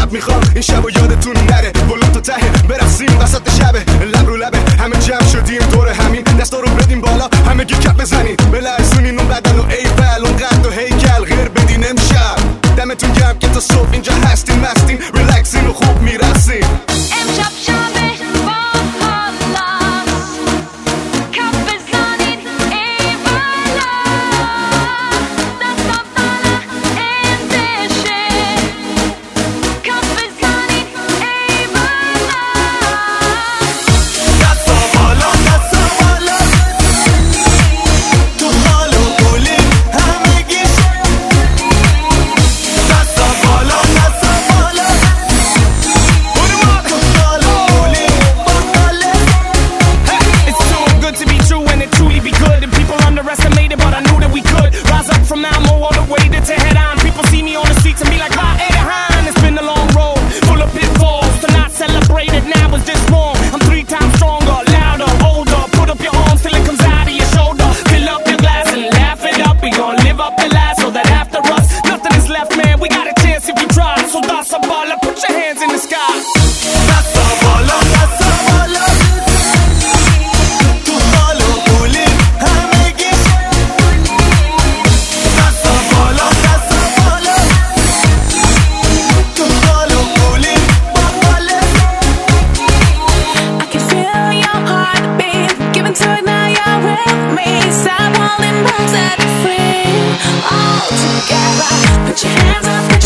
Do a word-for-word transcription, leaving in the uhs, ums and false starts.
فقط میخوام این شب و یادتون نره بالا تا ته برقصیم وسط شبه لب رو لبه همه جمع شدیم دور همین دستا رو بدیم بالا همه گی کپ بزنیم بلرزونین اون بدن و ایفل اون قد و هیکل غیر بدین امشب دمتون گرم که تا صبح اینجا هستیم مستیم ریلکسین و خوب میرسیم امشب شبه با حالاست کف بزنین ای بالا دست بالا اندشه کف بزنین ای بالا دست بالا دست بالا تو حال و گلی همگیش دست بالا دست بالا تو حال و گلی بالا It's too good to be true and it truly be good. And people underestimate it, but I knew that we could rise up from now more all the way to head on. People see me on the streets and be like, "Ah, Anaheim." It's been a long road, full of pitfalls. To not celebrate it now is just wrong. I'm three times stronger, louder, older. Put up your arms till it comes out of your shoulder. Fill up your glass and laugh it up. We gon' live up the last so that after us, nothing is left, man. We got a chance if we try. So that's a baller, put your hands in the sky. دست بالا دست بالا تو حال و گلی همگیش دست بالا دست بالا تو حال و گلی بالا I can feel your heartbeat giving to it now you're with me sidewalling bones that are free all together put your hands up